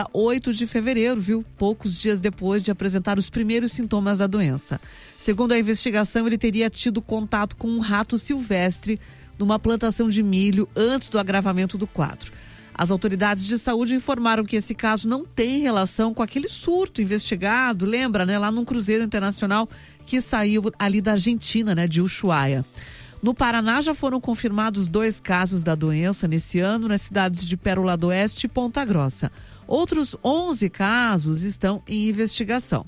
8 de fevereiro, viu? Poucos dias depois de apresentar os primeiros sintomas da doença. Segundo a investigação, ele teria tido contato com um rato silvestre numa plantação de milho antes do agravamento do quadro. As autoridades de saúde informaram que esse caso não tem relação com aquele surto investigado, lembra, né? Lá num cruzeiro internacional que saiu ali da Argentina, né? De Ushuaia. No Paraná já foram confirmados 2 casos da doença nesse ano nas cidades de Pérola do Oeste e Ponta Grossa. Outros 11 casos estão em investigação.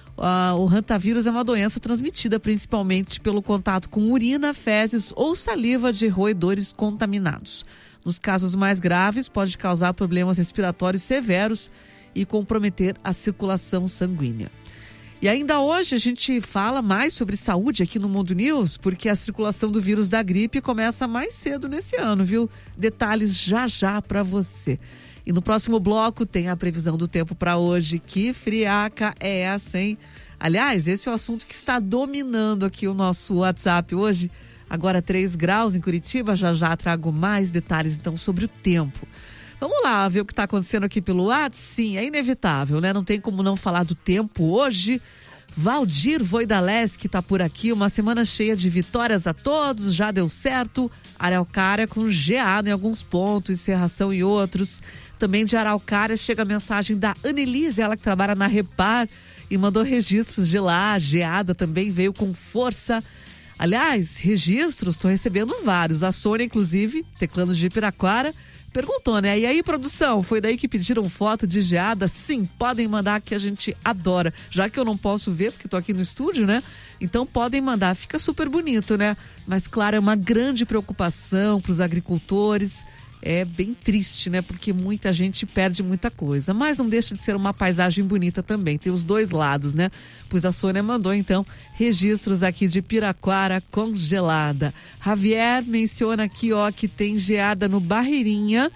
O hantavírus é uma doença transmitida principalmente pelo contato com urina, fezes ou saliva de roedores contaminados. Nos casos mais graves, pode causar problemas respiratórios severos e comprometer a circulação sanguínea. E ainda hoje a gente fala mais sobre saúde aqui no Mundo News, porque a circulação do vírus da gripe começa mais cedo nesse ano, viu? Detalhes já para você. E no próximo bloco tem a previsão do tempo para hoje. Que friaca é essa, hein? Aliás, esse é o assunto que está dominando aqui o nosso WhatsApp hoje. Agora 3 graus em Curitiba, já trago mais detalhes então sobre o tempo. Vamos lá ver o que está acontecendo aqui pelo WhatsApp. Sim, é inevitável, né? Não tem como não falar do tempo hoje. Valdir Voidaleski está por aqui. Uma semana cheia de vitórias a todos, já deu certo. Araucária com geada em alguns pontos, Serração em outros. Também de Araucária chega a mensagem da Anelise, ela que trabalha na Repar e mandou registros de lá. Geada também veio com força. Aliás, registros, estou recebendo vários. A Sônia, inclusive, teclando de Piraquara, perguntou, né? E aí, produção, foi daí que pediram foto de geada? Sim, podem mandar, que a gente adora. Já que eu não posso ver, porque estou aqui no estúdio, né? Então podem mandar, fica super bonito, né? Mas claro, é uma grande preocupação para os agricultores. É bem triste, né? Porque muita gente perde muita coisa. Mas não deixa de ser uma paisagem bonita também. Tem os dois lados, né? Pois a Sônia mandou, então, registros aqui de Piraquara congelada. Javier menciona aqui, ó, que tem geada no Barreirinha.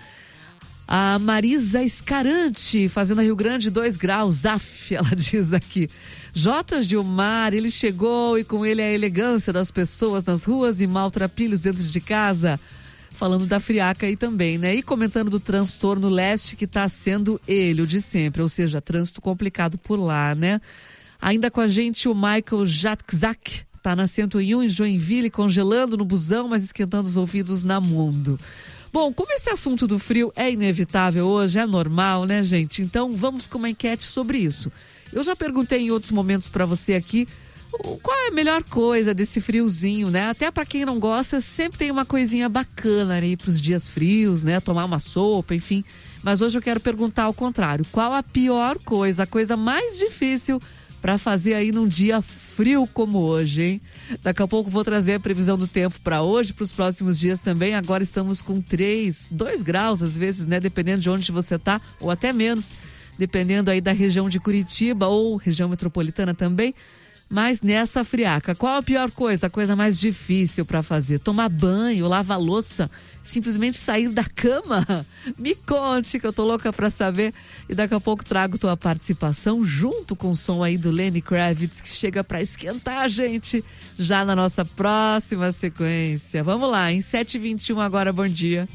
A Marisa Escarante, Fazenda Rio Grande, 2 graus. Af, ela diz aqui. J. Gilmar, ele chegou e com ele a elegância das pessoas nas ruas e maltrapilhos dentro de casa. Falando da friaca aí também, né? E comentando do transtorno leste que está sendo ele, o de sempre. Ou seja, trânsito complicado por lá, né? Ainda com a gente o Michael Jatzak, tá na 101 em Joinville, congelando no busão, mas esquentando os ouvidos na Mundo. Bom, como esse assunto do frio é inevitável hoje, é normal, né, gente? Então vamos com uma enquete sobre isso. Eu já perguntei em outros momentos para você aqui qual é a melhor coisa desse friozinho, né? Até para quem não gosta, sempre tem uma coisinha bacana aí pros dias frios, né? Tomar uma sopa, enfim. Mas hoje eu quero perguntar ao contrário. Qual a pior coisa, a coisa mais difícil para fazer aí num dia frio como hoje, hein? Daqui a pouco vou trazer a previsão do tempo para hoje, para os próximos dias também. Agora estamos com 2 graus às vezes, né? Dependendo de onde você tá, ou até menos, dependendo aí da região de Curitiba ou região metropolitana também. Mas nessa friaca, qual a pior coisa, a coisa mais difícil para fazer? Tomar banho, lavar louça, simplesmente sair da cama? Me conte, que eu tô louca para saber. E daqui a pouco trago tua participação junto com o som aí do Lenny Kravitz, que chega para esquentar a gente já na nossa próxima sequência. Vamos lá, em 7h21 agora, bom dia.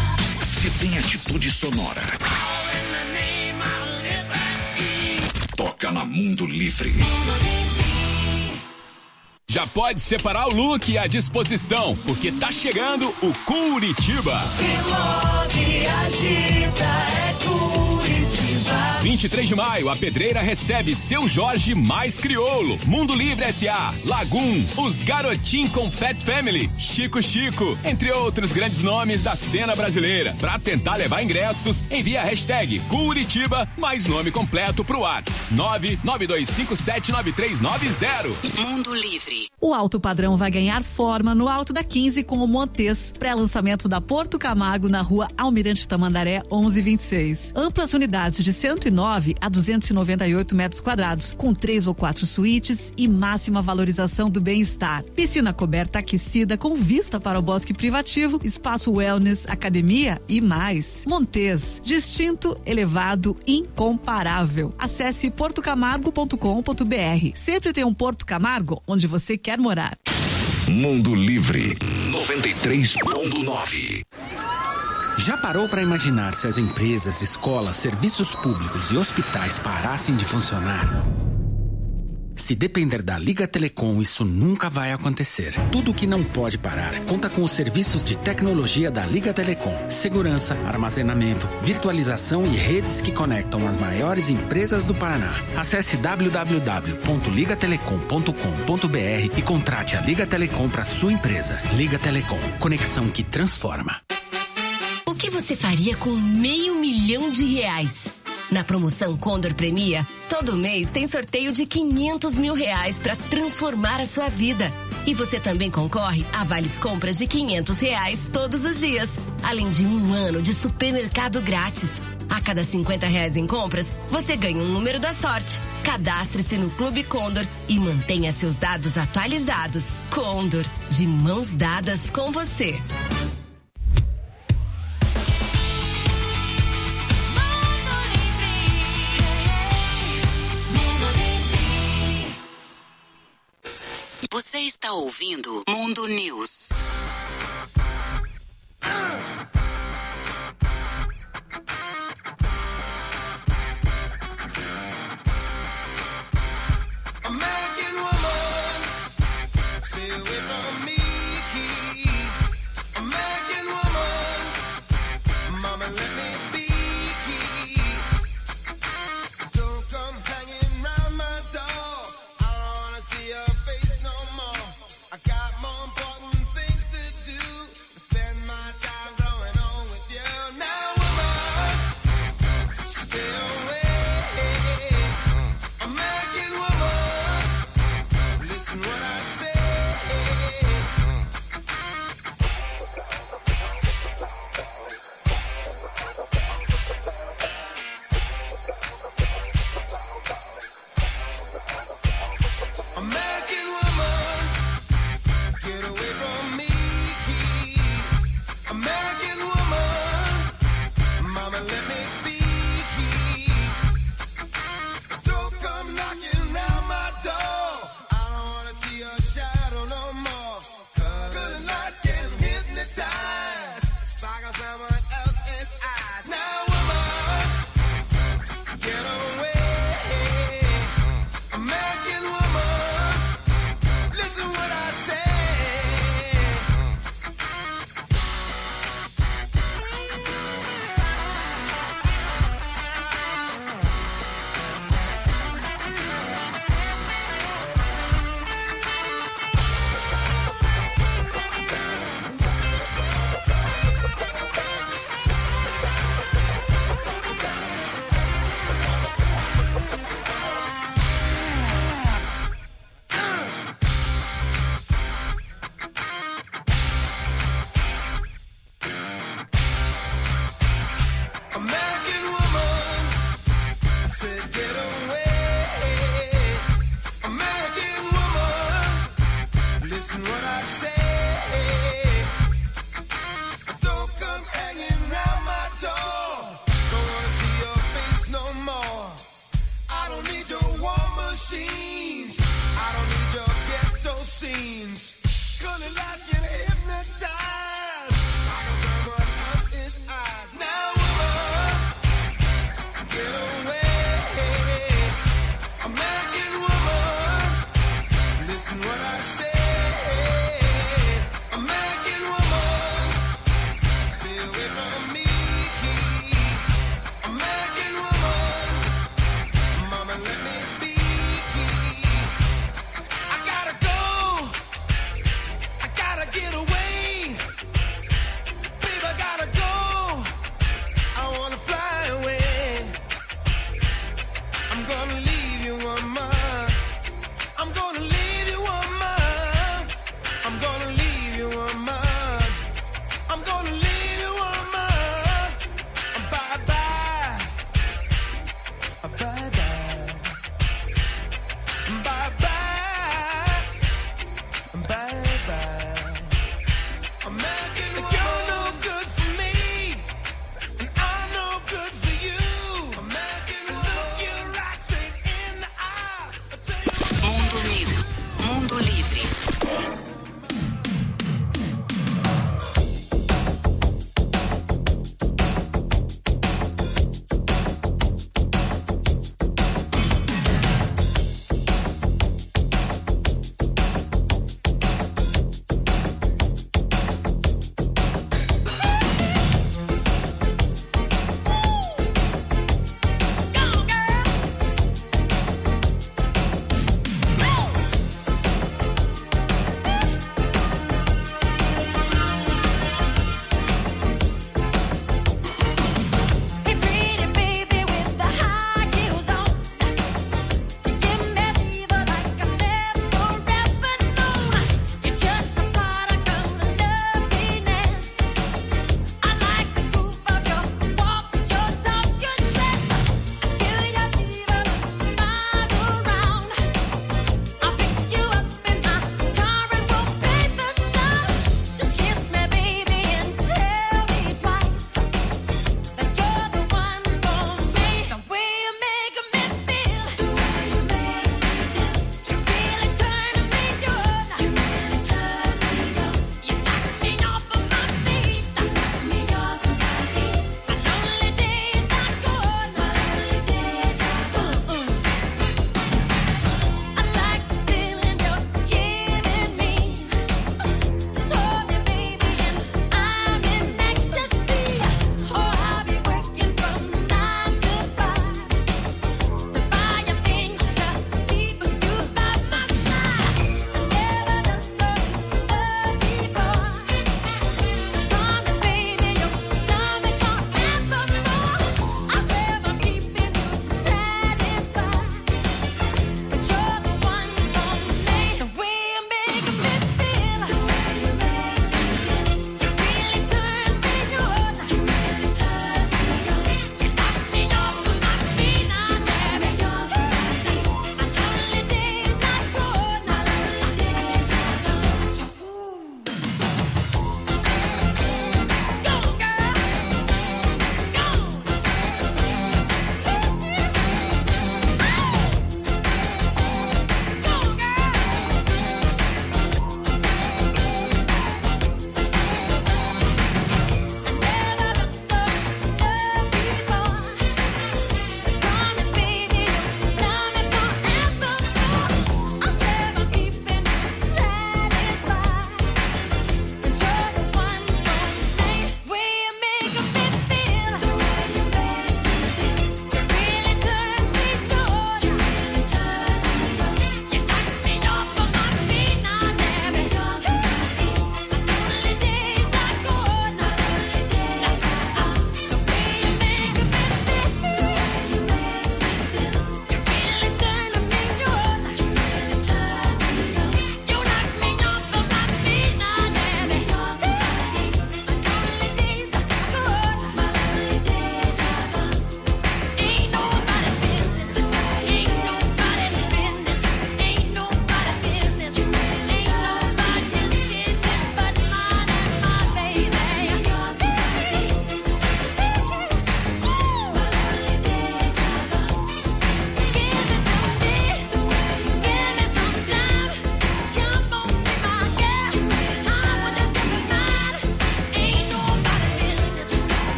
Se tem atitude sonora, toca na Mundo Livre. Já pode separar o look à disposição, porque tá chegando o Curitiba. Se move, agita, é Curitiba. 23 de maio, a Pedreira recebe Seu Jorge mais Crioulo, Mundo Livre S.A., Lagoon, Os Garotim com Fat Family, Chico Chico, entre outros grandes nomes da cena brasileira. Pra tentar levar ingressos, envia a hashtag Curitiba mais nome completo pro WhatsApp 992579390. Mundo Livre. O Alto Padrão vai ganhar forma no Alto da 15 com o Montes, pré-lançamento da Porto Camargo na rua Almirante Tamandaré 1126. Amplas unidades de 109 a 298 metros quadrados, com 3 ou 4 suítes e máxima valorização do bem-estar. Piscina coberta aquecida com vista para o bosque privativo, espaço wellness, academia e mais. Montes, distinto, elevado, incomparável. Acesse portocamargo.com.br. Sempre tem um Porto Camargo onde você quer morar. Mundo Livre 93.9. Já parou para imaginar se as empresas, escolas, serviços públicos e hospitais parassem de funcionar? Se depender da Liga Telecom, isso nunca vai acontecer. Tudo que não pode parar conta com os serviços de tecnologia da Liga Telecom. Segurança, armazenamento, virtualização e redes que conectam as maiores empresas do Paraná. Acesse www.ligatelecom.com.br e contrate a Liga Telecom para sua empresa. Liga Telecom, conexão que transforma. O que você faria com R$500 mil? Na promoção Condor Premia, todo mês tem sorteio de R$500 mil para transformar a sua vida. E você também concorre a vales compras de R$500 todos os dias, além de 1 ano de supermercado grátis. A cada R$50 em compras, você ganha um número da sorte. Cadastre-se no Clube Condor e mantenha seus dados atualizados. Condor, de mãos dadas com você. Você está ouvindo Mundo News. I got more important things to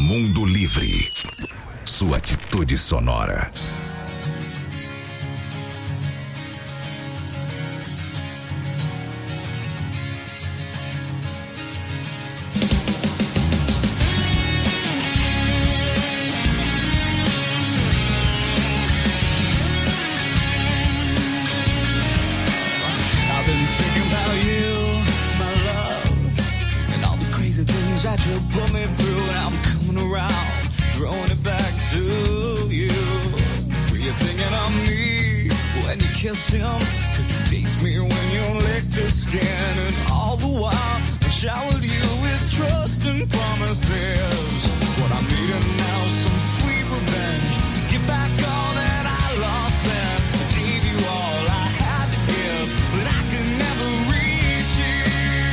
Mundo Livre. Sua atitude sonora. That you put me through, and I'm coming around, throwing it back to you. Were you thinking of me when you kissed him? Could you taste me when you licked his skin? And all the while I showered you with trust and promises. What I'm needing now is some sweet revenge to get back all that I lost. And I gave you all I had to give, but I could never reach you.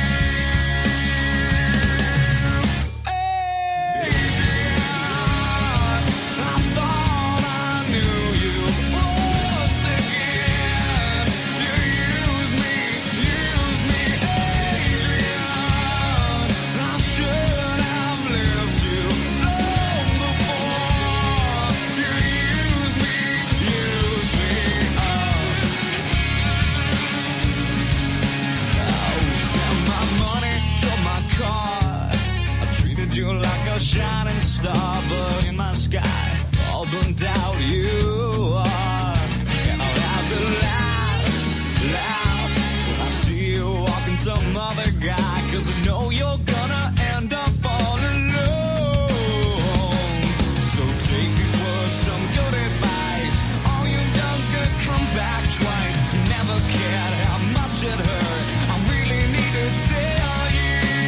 You like a shining star, but in my sky, all burnt out you are. And I'll have to laugh when I see you walking some other guy, 'cause I know you're gonna end up all alone. So take these words, some good advice. All you've done's gonna come back twice. You never cared how much it hurt. I really need to tell you.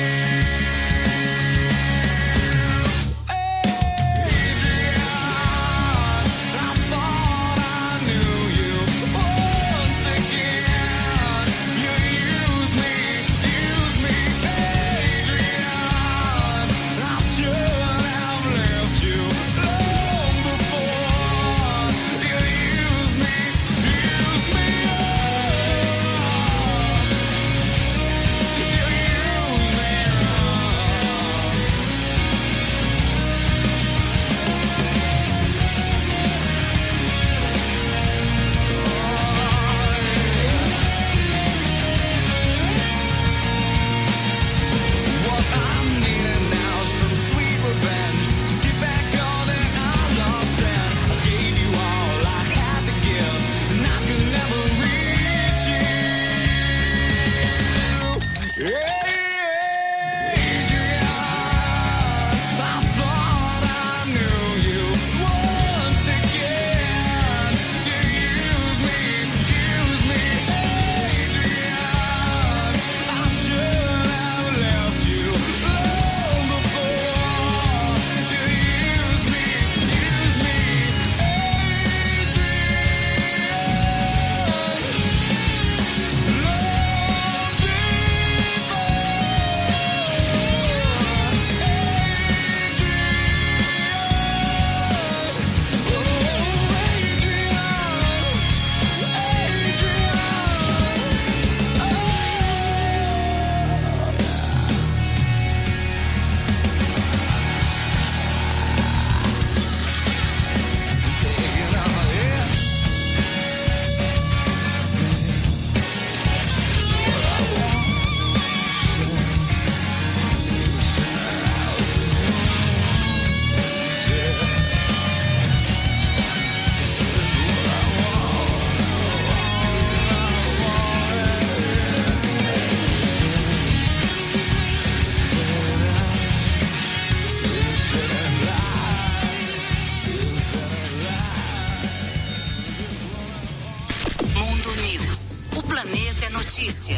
Notícia.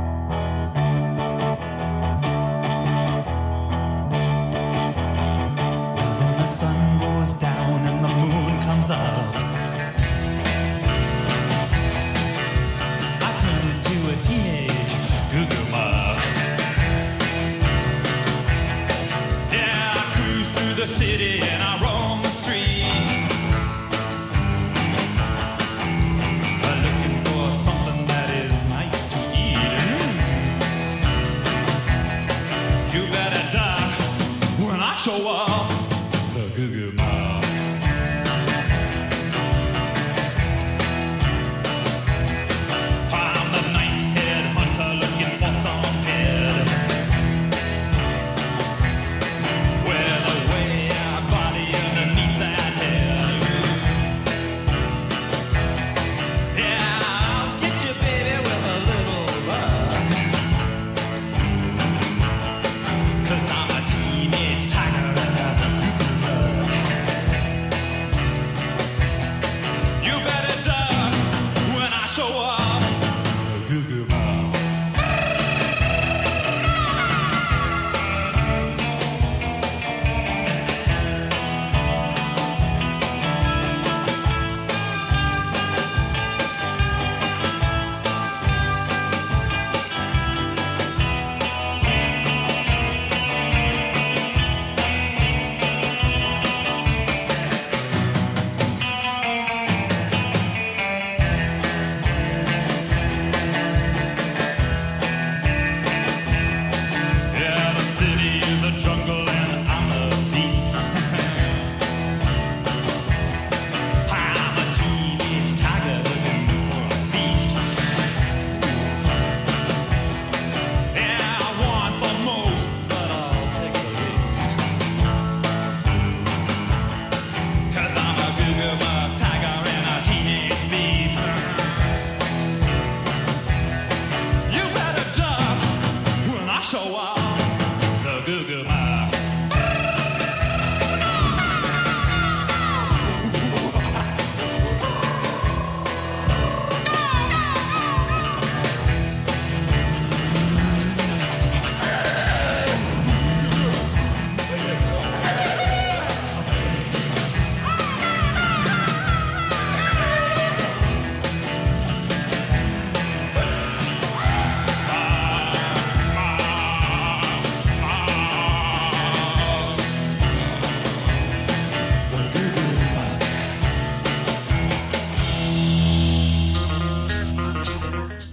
When the sun goes down and the moon comes up, I turn into a teenage goo-goo muck. Yeah, I cruise through the city and I roam the streets, looking for something that is nice to eat. You better duck when I show up.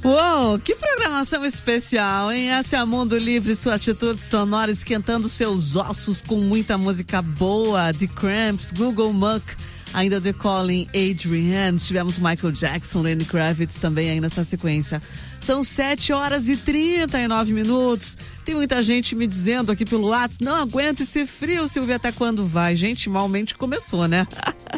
Uou, que programação especial, hein? Essa é a Mundo Livre, sua atitude sonora esquentando seus ossos com muita música boa. The Cramps, Google Muck, ainda The Calling, Adrienne. Tivemos Michael Jackson, Lenny Kravitz também aí nessa sequência. São 7h39. Tem muita gente me dizendo aqui pelo WhatsApp, não aguento esse frio, Silvia, até quando vai? Gente, malmente começou, né?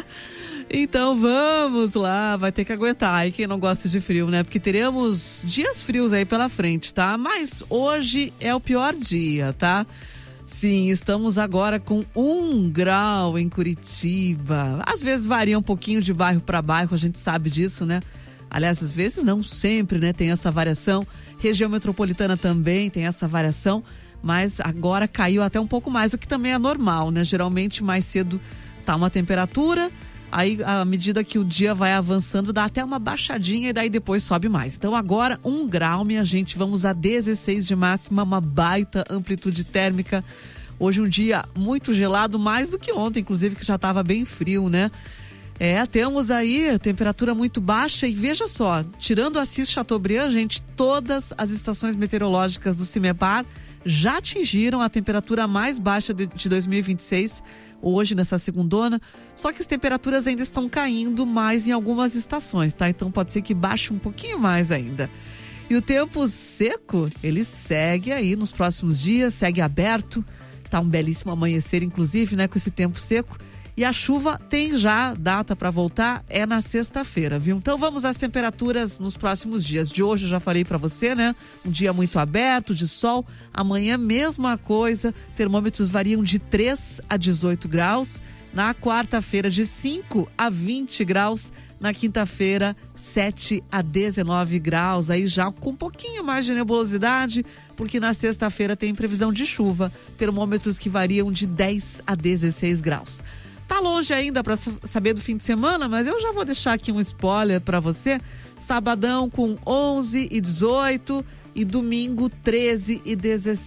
Então vamos lá, vai ter que aguentar aí quem não gosta de frio, né? Porque teremos dias frios aí pela frente, tá? Mas hoje é o pior dia, tá? Sim, estamos agora com 1 grau em Curitiba. Às vezes varia um pouquinho de bairro para bairro, a gente sabe disso, né? Aliás, às vezes não sempre, né? Tem essa variação. Região metropolitana também tem essa variação, mas agora caiu até um pouco mais, o que também é normal, né? Geralmente mais cedo tá uma temperatura. Aí, à medida que o dia vai avançando, dá até uma baixadinha e daí depois sobe mais. Então, agora, 1 grau, minha gente. Vamos a 16 de máxima, uma baita amplitude térmica. Hoje, um dia muito gelado, mais do que ontem, inclusive, que já estava bem frio, né? Temos aí a temperatura muito baixa e veja só, tirando o Assis Chateaubriand, gente, todas as estações meteorológicas do CIMEPAR já atingiram a temperatura mais baixa de 2026, hoje nessa segundona, só que as temperaturas ainda estão caindo mais em algumas estações, tá? Então pode ser que baixe um pouquinho mais ainda. E o tempo seco, ele segue aí nos próximos dias, segue aberto, tá um belíssimo amanhecer, inclusive, né, com esse tempo seco. E a chuva tem já data para voltar, é na sexta-feira, viu? Então vamos às temperaturas nos próximos dias. De hoje eu já falei para você, né? Um dia muito aberto, de sol. Amanhã mesma coisa, termômetros variam de 3 a 18 graus. Na quarta-feira de 5 a 20 graus. Na quinta-feira, 7 a 19 graus. Aí já com um pouquinho mais de nebulosidade, porque na sexta-feira tem previsão de chuva. Termômetros que variam de 10 a 16 graus. Tá longe ainda para saber do fim de semana, mas eu já vou deixar aqui um spoiler para você. Sabadão com 11 e 18 e domingo 13 e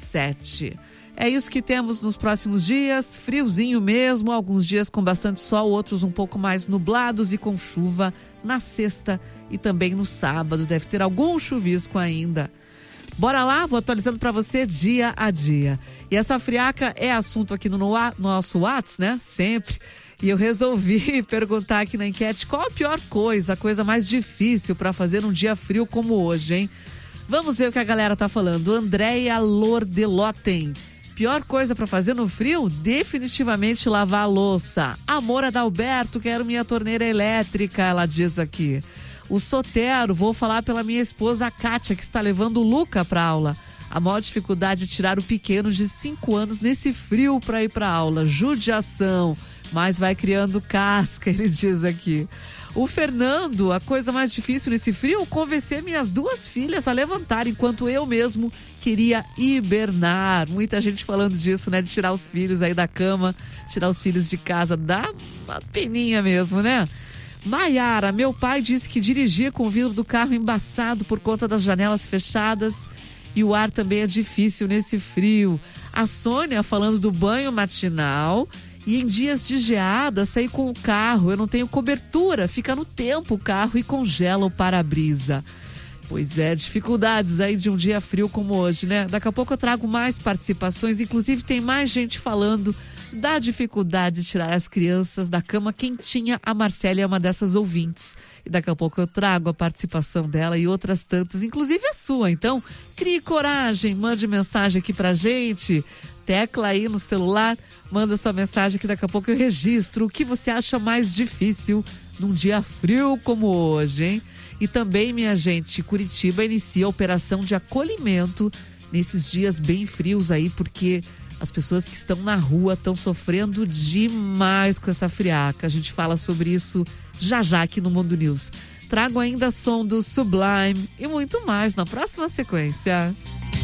17. É isso que temos nos próximos dias, friozinho mesmo, alguns dias com bastante sol, outros um pouco mais nublados e com chuva na sexta e também no sábado. Deve ter algum chuvisco ainda. Bora lá, vou atualizando para você dia a dia. E essa friaca é assunto aqui no nosso WhatsApp, né? Sempre. E eu resolvi perguntar aqui na enquete qual a pior coisa, a coisa mais difícil para fazer num dia frio como hoje, hein? Vamos ver o que a galera tá falando. Andréia Lordeloten. Pior coisa para fazer no frio? Definitivamente lavar a louça. Amor Adalberto, quero minha torneira elétrica, ela diz aqui. O Sotero, vou falar pela minha esposa, a Kátia, que está levando o Luca para aula. A maior dificuldade é tirar o pequeno de 5 anos nesse frio para ir para aula. Judiação, mas vai criando casca, ele diz aqui. O Fernando, a coisa mais difícil nesse frio, convencer minhas 2 filhas a levantar, enquanto eu mesmo queria hibernar. Muita gente falando disso, né? De tirar os filhos aí da cama, tirar os filhos de casa. Dá uma peninha mesmo, né? Maiara, meu pai disse que dirigia com o vidro do carro embaçado por conta das janelas fechadas e o ar também é difícil nesse frio. A Sônia falando do banho matinal e em dias de geada sair com o carro, eu não tenho cobertura, fica no tempo o carro e congela o para-brisa. Pois é, dificuldades aí de um dia frio como hoje, né? Daqui a pouco eu trago mais participações, inclusive tem mais gente falando da dificuldade de tirar as crianças da cama quentinha. A Marcélia é uma dessas ouvintes. E daqui a pouco eu trago a participação dela e outras tantas, inclusive a sua. Então, crie coragem, mande mensagem aqui pra gente. Tecla aí no celular, manda sua mensagem que daqui a pouco eu registro o que você acha mais difícil num dia frio como hoje, hein? E também, minha gente, Curitiba inicia a operação de acolhimento nesses dias bem frios aí, porque as pessoas que estão na rua estão sofrendo demais com essa friaca. A gente fala sobre isso já já aqui no Mundo News. Trago ainda som do Sublime e muito mais na próxima sequência.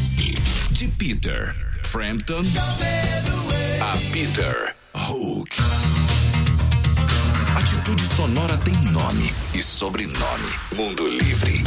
De Peter Frampton a Peter Hook. Atitude sonora tem nome e sobrenome. Mundo Livre.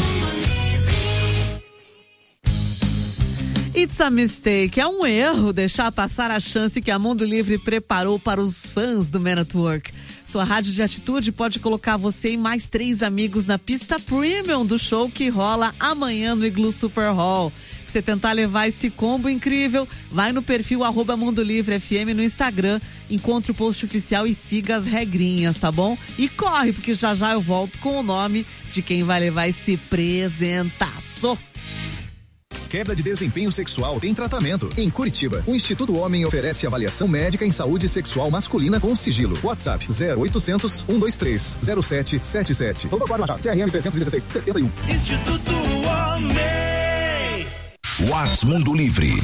It's a mistake. É um erro deixar passar a chance que a Mundo Livre preparou para os fãs do Man at Work. Sua rádio de atitude pode colocar você e mais 3 amigos na pista premium do show que rola amanhã no Iglu Super Hall. Pra você tentar levar esse combo incrível, vai no perfil @Mundo Livre FM no Instagram, encontre o post oficial e siga as regrinhas, tá bom? E corre, porque já já eu volto com o nome de quem vai levar esse presentaço. Queda de desempenho sexual tem tratamento. Em Curitiba, o Instituto Homem oferece avaliação médica em saúde sexual masculina com sigilo. WhatsApp 0800 123 0777. CRM 316 71. Instituto Homem. WhatsApp Mundo Livre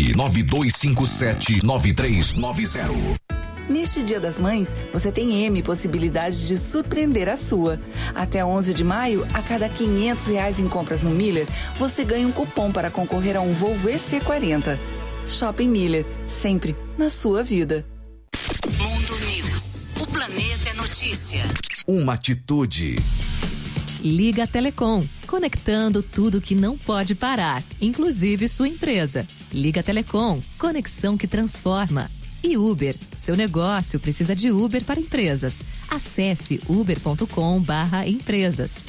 992579390. Neste Dia das Mães, você tem M possibilidades de surpreender a sua. Até 11 de maio, a cada R$500 em compras no Miller, você ganha um cupom para concorrer a um Volvo EC40. Shopping Miller, sempre na sua vida. Mundo News. O planeta é notícia. Uma atitude. Liga Telecom, conectando tudo que não pode parar, inclusive sua empresa. Liga Telecom, conexão que transforma. E Uber, seu negócio precisa de Uber para empresas. Acesse uber.com/empresas.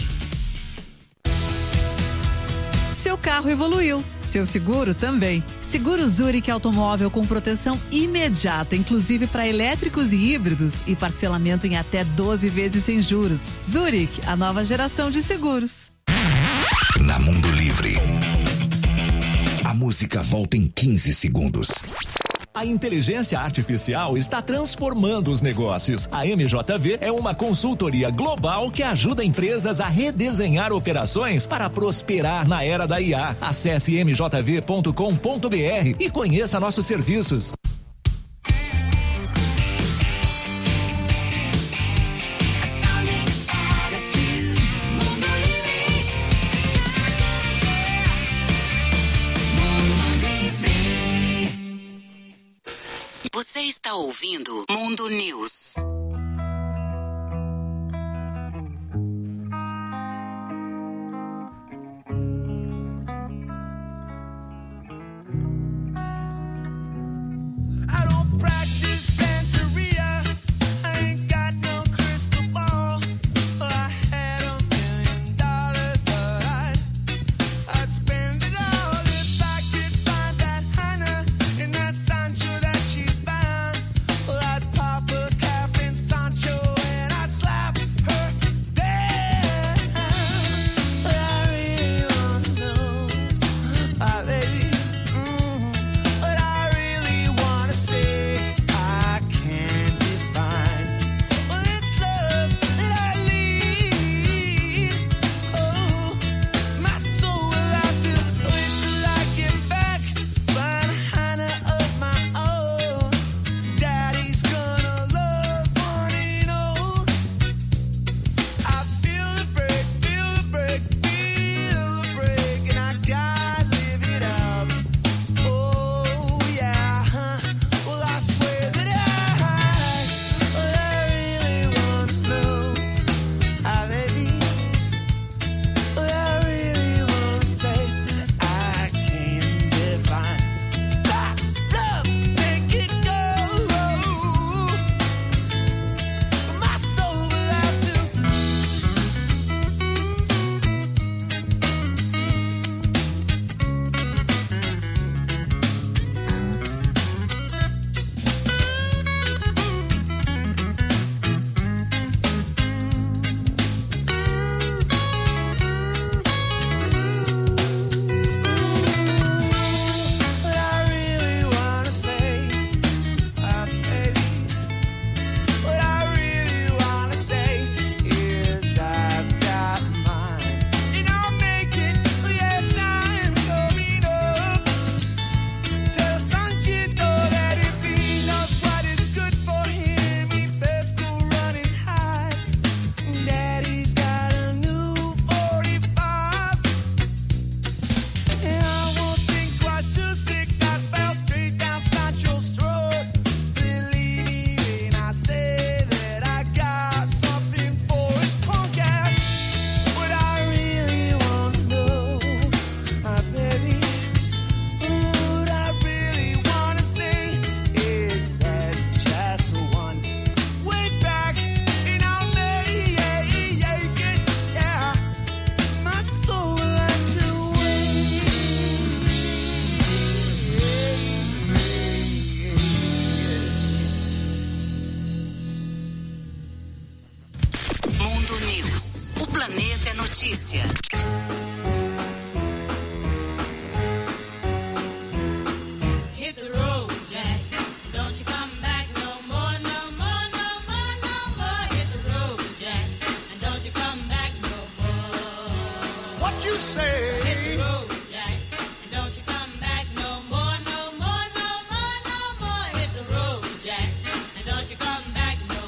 Seu carro evoluiu, seu seguro também. Seguro Zurich Automóvel com proteção imediata, inclusive para elétricos e híbridos e parcelamento em até 12 vezes sem juros. Zurich, a nova geração de seguros. Na Mundo Livre. A música volta em 15 segundos. A inteligência artificial está transformando os negócios. A MJV é uma consultoria global que ajuda empresas a redesenhar operações para prosperar na era da IA. Acesse mjv.com.br e conheça nossos serviços. Você está ouvindo Mundo News. notícia. Hit the road, Jack. Don't you come back no more, no more, no more, no more. Hit the road, Jack. And don't you come back no more. What you say? Hit the road, Jack. And don't you come back no more, no more, no more, no more. Hit the road, Jack. And don't you come back no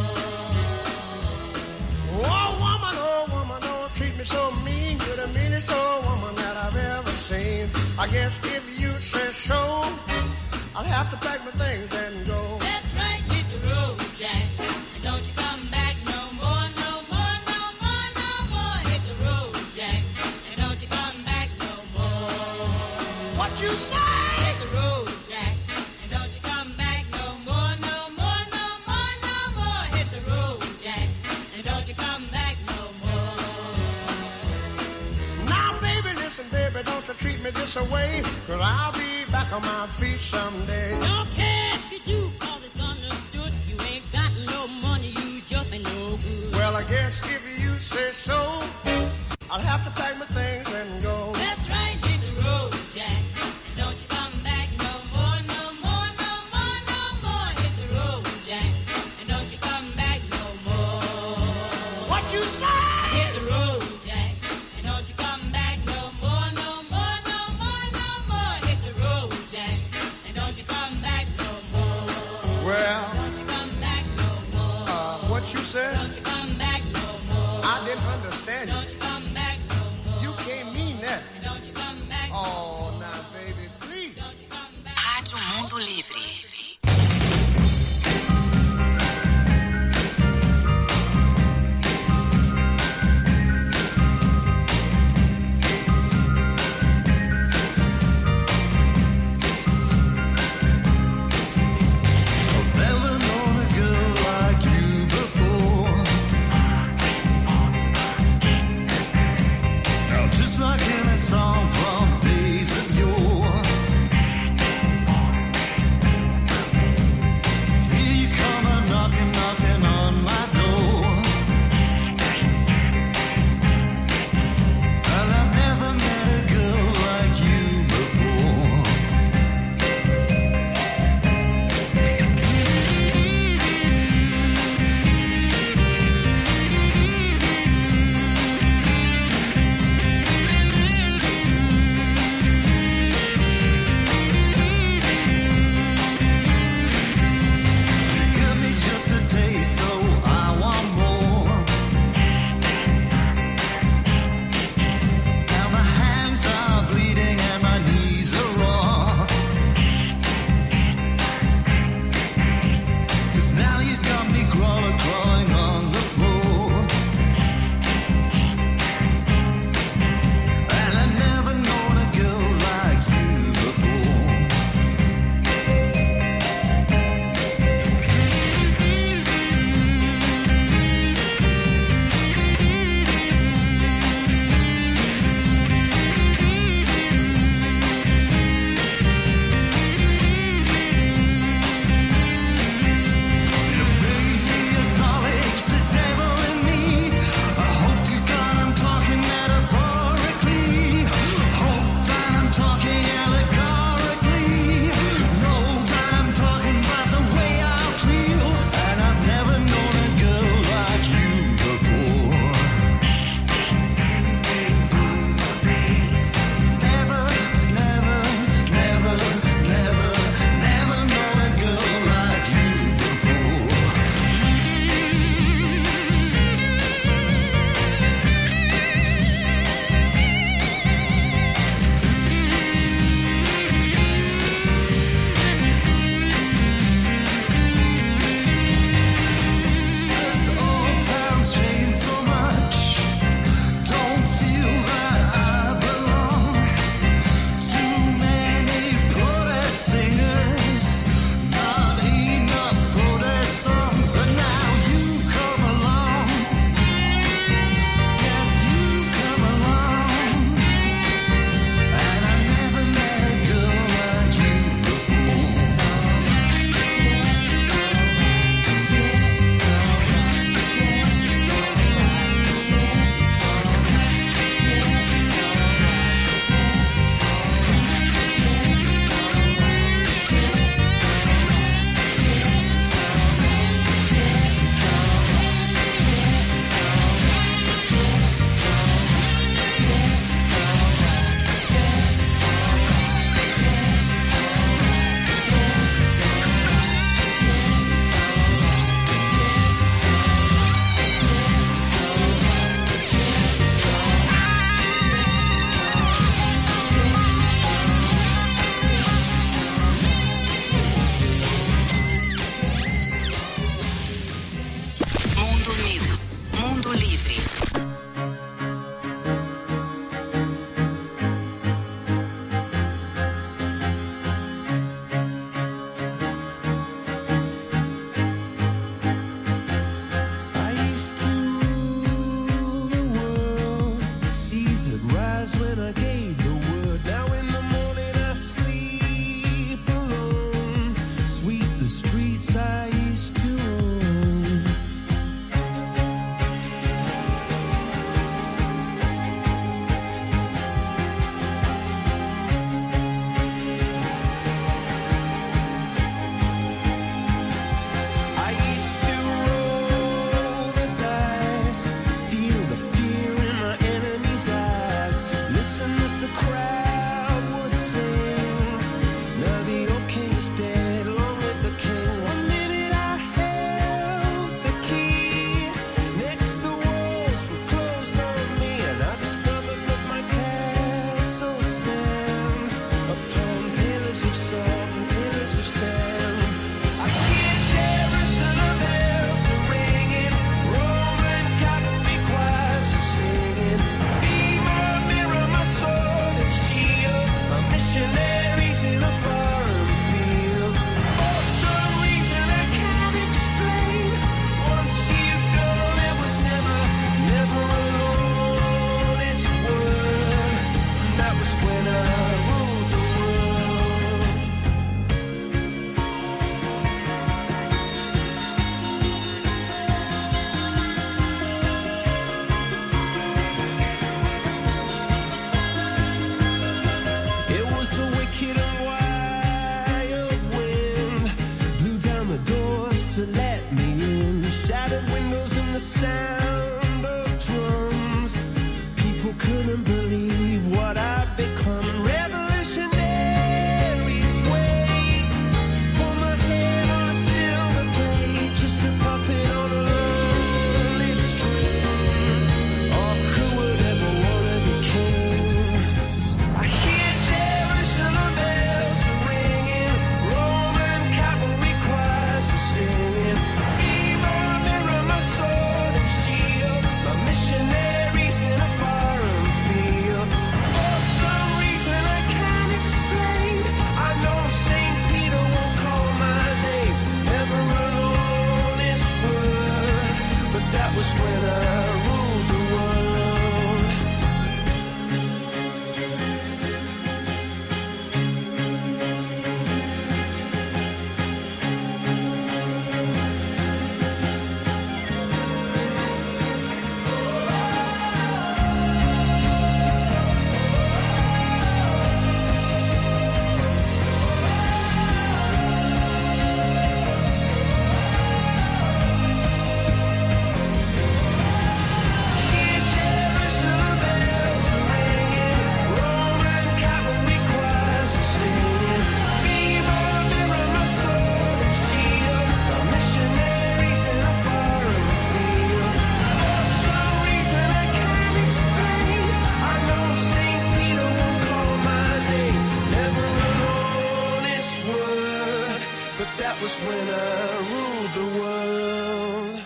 more. Oh woman, don't treat me so mean. You're the meanest old woman that I've ever seen. I guess if you say so, I'll have to pack my things and go. That's right, hit the road, Jack. And don't you come back no more, no more, no more, no more. Hit the road, Jack. And don't you come back no more. What you say? Hit the road, Jack. And don't you come back no more, no more, no more, no more. Hit the road, Jack. And don't you come back no more. Now, baby, listen, baby, don't you treat me this away, 'cause I'll be back on my feet someday. Don't care if you do, 'cause it's understood. You ain't got no money, you just ain't no good. Well, I guess if you say so, I'll have to pack my things and go. That's right, hit the road, Jack. And don't you come back no more, no more, no more, no more. Hit the road, Jack. And don't you come back no more. What you say? Hit the road, Jack. And don't you come back no more, no more, no more, no more. Hit the road, Jack. And don't you come back no more. Well, Don't you come back no more. what you said? Don't you come back no more. I didn't understand you. Don't you come back no more. You came the sound of drums. People couldn't believe what I'd become. Revolutionaries wait for my head on a silver plate, just a puppet on a lonely string. Oh, who would ever wanna be king? I hear Jerusalem bells ringing, Roman cavalry choirs are singing. Be my mirror, my sword and shield, my missionaries in a foreign field. For some reason I can't explain, I know St. Peter won't call my name. Never alone this word, but that was when I ruled the world. Hear Jerusalem bells ringing, Roman cavalry choirs are singing. Be my mirror, my sword and shield, my missionaries in a foreign field. For some reason I can't explain, I know St. Peter won't call my name. Never alone this word, but that was when I ruled the world.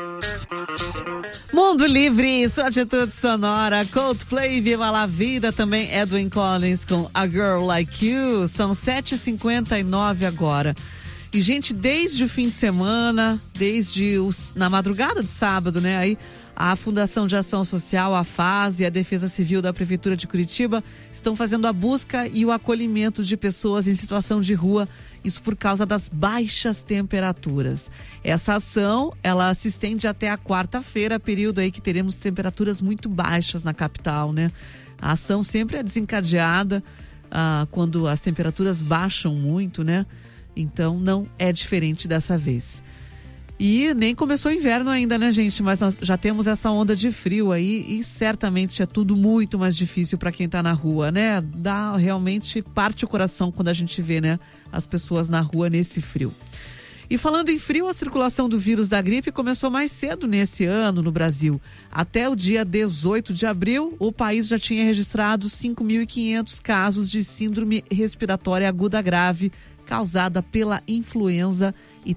Mundo Livre, sua atitude sonora. Coldplay, Viva la Vida, também Edwin Collins com A Girl Like You. São 7h59 agora. E, gente, desde o fim de semana, na madrugada de sábado, né? Aí a Fundação de Ação Social, a FAS e a Defesa Civil da Prefeitura de Curitiba estão fazendo a busca e o acolhimento de pessoas em situação de rua, isso por causa das baixas temperaturas. Essa ação, ela se estende até a quarta-feira, período aí que teremos temperaturas muito baixas na capital, né? A ação sempre é desencadeada quando as temperaturas baixam muito, né? Então não é diferente dessa vez. E nem começou o inverno ainda, né, gente? Mas nós já temos essa onda de frio aí e certamente é tudo muito mais difícil para quem tá na rua, né? Realmente parte o coração quando a gente vê, né, as pessoas na rua nesse frio. E falando em frio, a circulação do vírus da gripe começou mais cedo nesse ano no Brasil. Até o dia 18 de abril, o país já tinha registrado 5.500 casos de síndrome respiratória aguda grave causada pela influenza e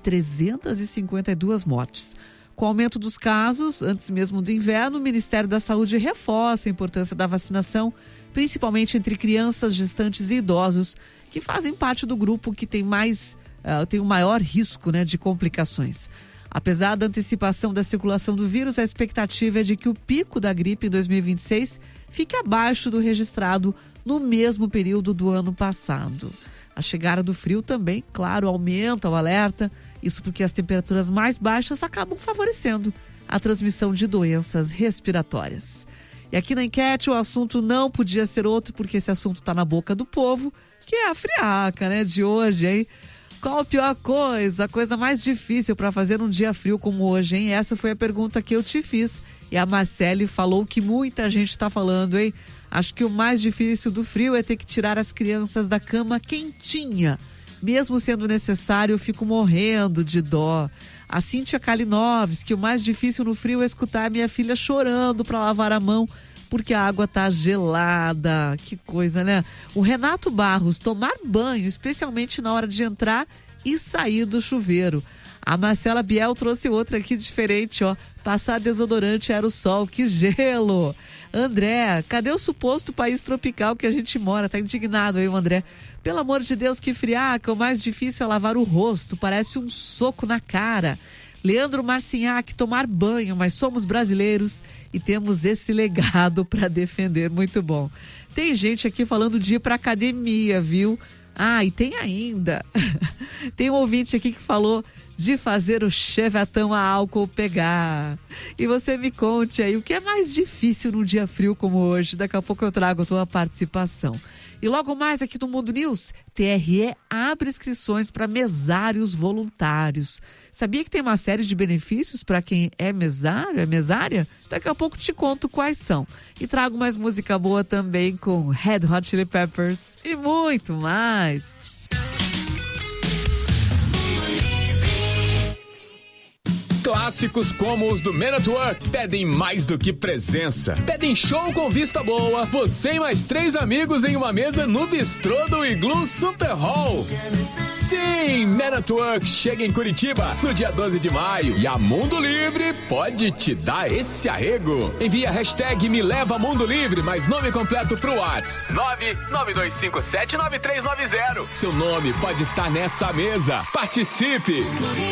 352 mortes. Com o aumento dos casos, antes mesmo do inverno, o Ministério da Saúde reforça a importância da vacinação, principalmente entre crianças, gestantes e idosos, que fazem parte do grupo que tem o maior risco, né, de complicações. Apesar da antecipação da circulação do vírus, a expectativa é de que o pico da gripe em 2026 fique abaixo do registrado no mesmo período do ano passado. A chegada do frio também, claro, aumenta o alerta, isso porque as temperaturas mais baixas acabam favorecendo a transmissão de doenças respiratórias. E aqui na enquete o assunto não podia ser outro, porque esse assunto está na boca do povo, que é a friaca, né, de hoje, hein? Qual a pior coisa, a coisa mais difícil para fazer num dia frio como hoje, hein? Essa foi a pergunta que eu te fiz e a Marcele falou que muita gente está falando, hein? Acho que o mais difícil do frio é ter que tirar as crianças da cama quentinha. Mesmo sendo necessário, eu fico morrendo de dó. A Cíntia Kalinovski, que o mais difícil no frio é escutar minha filha chorando para lavar a mão porque a água tá gelada. Que coisa, né? O Renato Barros, tomar banho, especialmente na hora de entrar e sair do chuveiro. A Marcela Biel trouxe outra aqui diferente, ó. Passar desodorante aerossol, que gelo! André, cadê o suposto país tropical que a gente mora? Tá indignado aí o André. Pelo amor de Deus, que friaca, o mais difícil é lavar o rosto, parece um soco na cara. Leandro Marcinhac, tomar banho, mas somos brasileiros e temos esse legado para defender, muito bom. Tem gente aqui falando de ir pra academia, viu? Ah, e tem ainda. Tem um ouvinte aqui que falou de fazer o chevetão a álcool pegar. E você me conte aí o que é mais difícil num dia frio como hoje. Daqui a pouco eu trago a tua participação. E logo mais aqui no Mundo News, TRE abre inscrições para mesários voluntários. Sabia que tem uma série de benefícios para quem é mesário, é mesária? Daqui a pouco te conto quais são. E trago mais música boa também com Red Hot Chili Peppers e muito mais. Clássicos como os do Men at Work pedem mais do que presença. Pedem show com vista boa, você e mais 3 amigos em uma mesa no bistrô do Iglu Super Hall. Sim, Men at Work chega em Curitiba no dia 12 de maio e a Mundo Livre pode te dar esse arrego. Envia a hashtag Me Leva Mundo Livre, mais nome completo pro WhatsApp 992579390. Seu nome pode estar nessa mesa. Participe!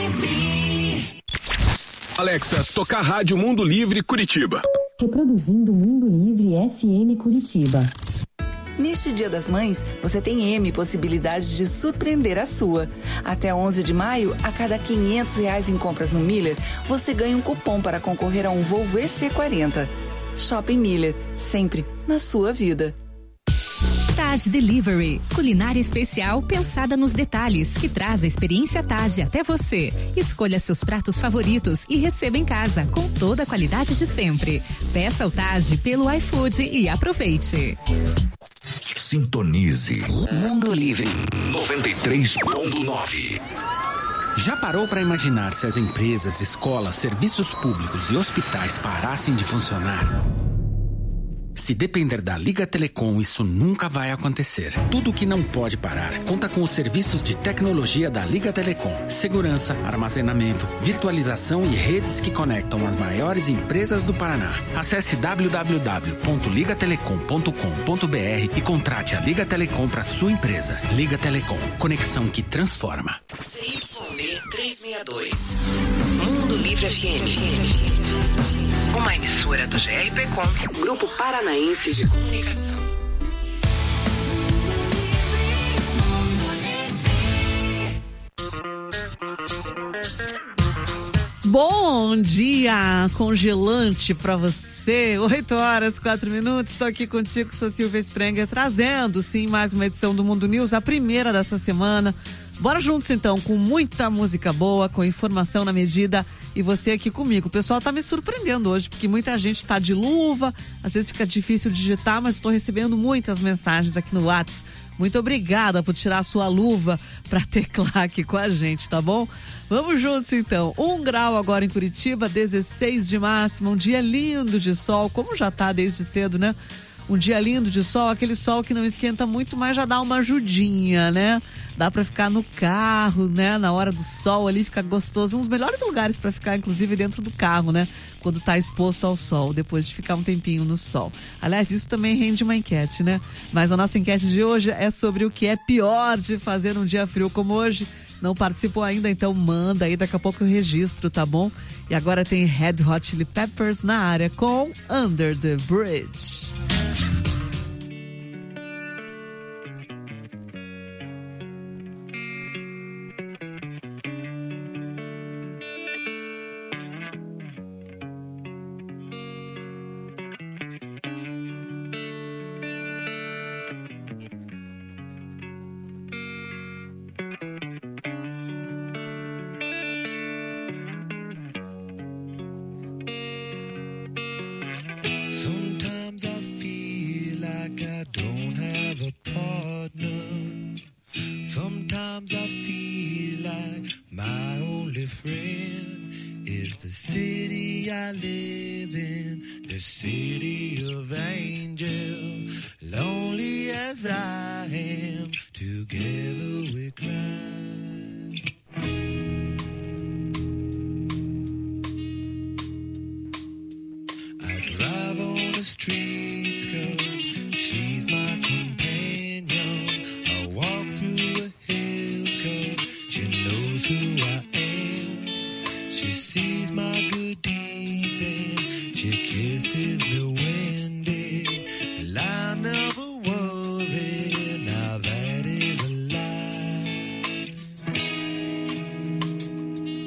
Alexa, tocar Rádio Mundo Livre Curitiba. Reproduzindo Mundo Livre FM Curitiba. Neste Dia das Mães, você tem M possibilidades de surpreender a sua. Até 11 de maio, a cada R$500 em compras no Miller, você ganha um cupom para concorrer a um Volvo EC40. Shopping Miller, sempre na sua vida. Taj Delivery, culinária especial pensada nos detalhes, que traz a experiência Taj até você. Escolha seus pratos favoritos e receba em casa, com toda a qualidade de sempre. Peça o Taj pelo iFood e aproveite. Sintonize Mundo Livre 93.9. Já parou para imaginar se as empresas, escolas, serviços públicos e hospitais parassem de funcionar? Se depender da Liga Telecom, isso nunca vai acontecer. Tudo que não pode parar conta com os serviços de tecnologia da Liga Telecom. Segurança, armazenamento, virtualização e redes que conectam as maiores empresas do Paraná. Acesse www.ligatelecom.com.br e contrate a Liga Telecom para sua empresa. Liga Telecom, conexão que transforma. CYB 362. Mundo Livre FM. Uma emissora do GRPcom, Grupo Paranaense de Comunicação. Bom dia, congelante pra você. 8h04. Estou aqui contigo, sou Silvia Sprenger, trazendo sim mais uma edição do Mundo News, a primeira dessa semana. Bora juntos então, com muita música boa, com informação na medida, e você aqui comigo. O pessoal tá me surpreendendo hoje, porque muita gente tá de luva, às vezes fica difícil digitar, mas estou recebendo muitas mensagens aqui no WhatsApp. Muito obrigada por tirar a sua luva para teclar aqui com a gente, tá bom? Vamos juntos então. 1 grau agora em Curitiba, 16 de máxima, um dia lindo de sol, como já tá desde cedo, né? Um dia lindo de sol, aquele sol que não esquenta muito, mas já dá uma ajudinha, né? Dá pra ficar no carro, né? Na hora do sol ali, fica gostoso. Um dos melhores lugares pra ficar, inclusive, dentro do carro, né? Quando tá exposto ao sol, depois de ficar um tempinho no sol. Aliás, isso também rende uma enquete, né? Mas a nossa enquete de hoje é sobre o que é pior de fazer num dia frio como hoje. Não participou ainda, então manda aí, daqui a pouco eu registro, tá bom? E agora tem Red Hot Chili Peppers na área com Under the Bridge. Sometimes I feel like I don't have a partner. Sometimes I feel like my only friend is the city I live in, the city of angel. Lonely as I am, together we cry. Drive on the streets 'cause she's my companion. I walk through the hills 'cause she knows who I am. She sees my good deeds and she kisses the windy. And I never worry, now that is a lie.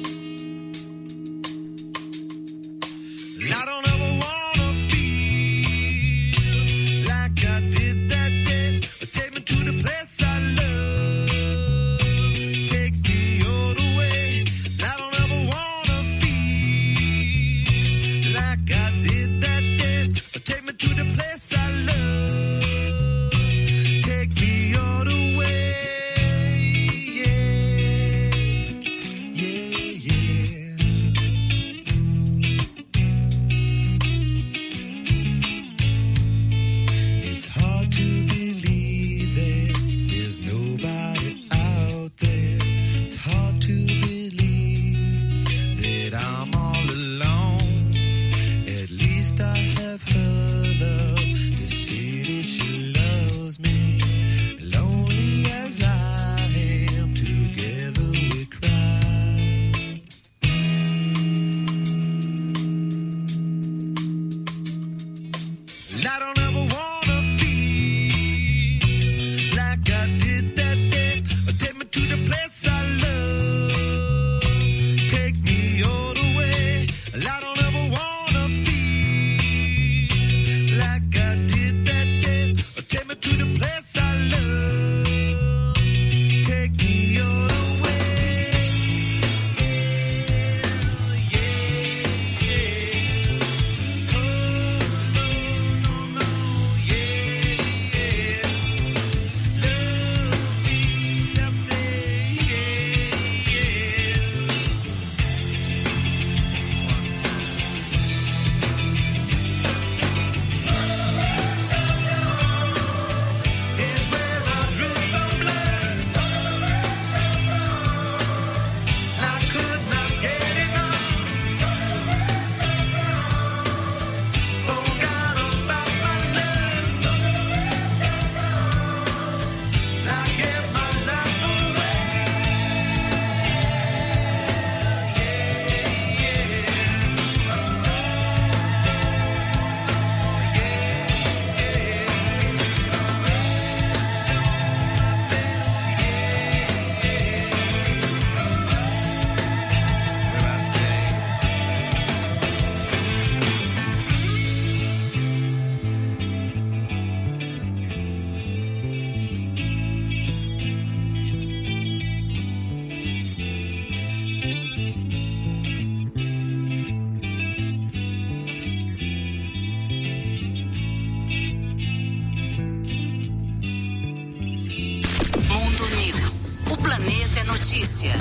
notícia.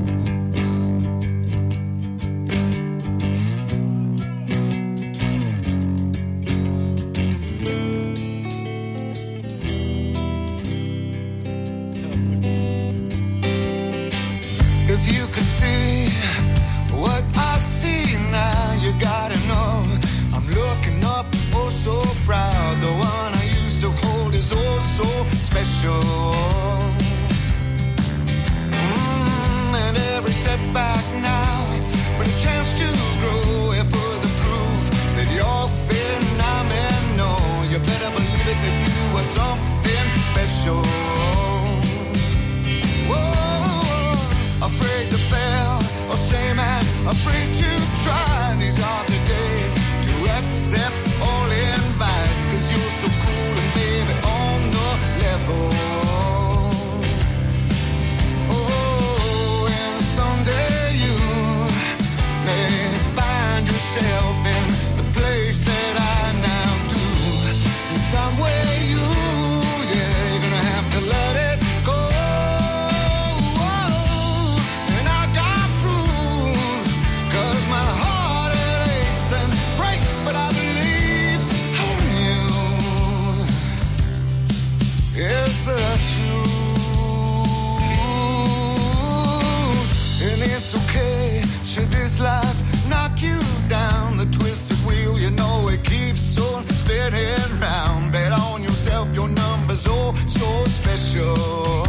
If you could see what I see now, you gotta know I'm looking up, oh so proud. The one I used to hold is oh so special. And every setback now, but a chance to grow and further proof that you're phenomenal. You better believe it that you were something special. Afraid to fail, or same as afraid to try. These are the days to accept all invites, 'cause you're so cool and baby on the level. Oh, and someday you may find yourself in the place that I now do. In some way you're gonna have to let it go. Should this life knock you down, the twisted wheel, you know it keeps on spinning round. Bet on yourself, your number's oh so special.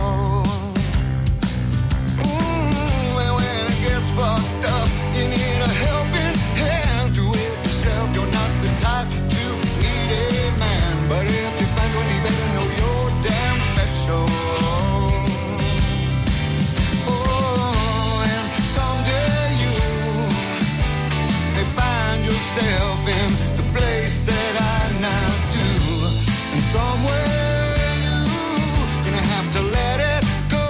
And when it gets fucked up, you need a helping hand. Do it yourself, you're not the type to need a man. But if you find one, you better know you're damn special. Yourself in the place that I now do, and somewhere you're gonna have to let it go.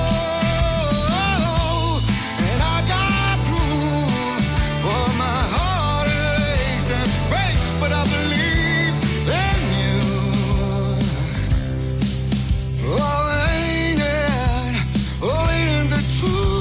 And I got proof for my heart it aches and breaks, but I believe in you. Oh, ain't it? Oh, ain't it the truth?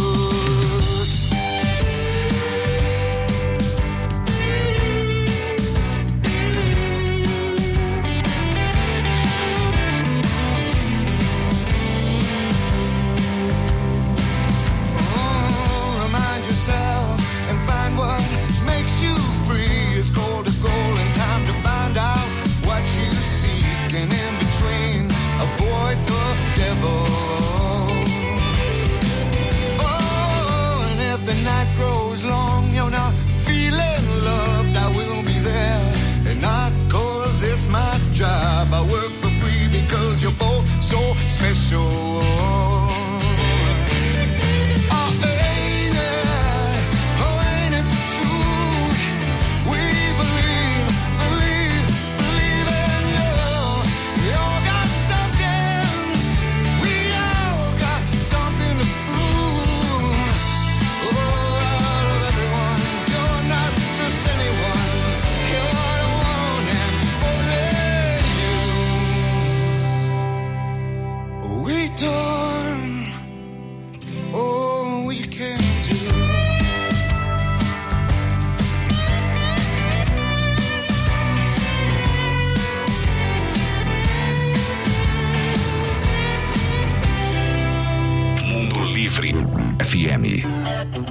Grows long, you're not feeling loved, I will be there, and not 'cause it's my job. I work for free because you're both so special. FM.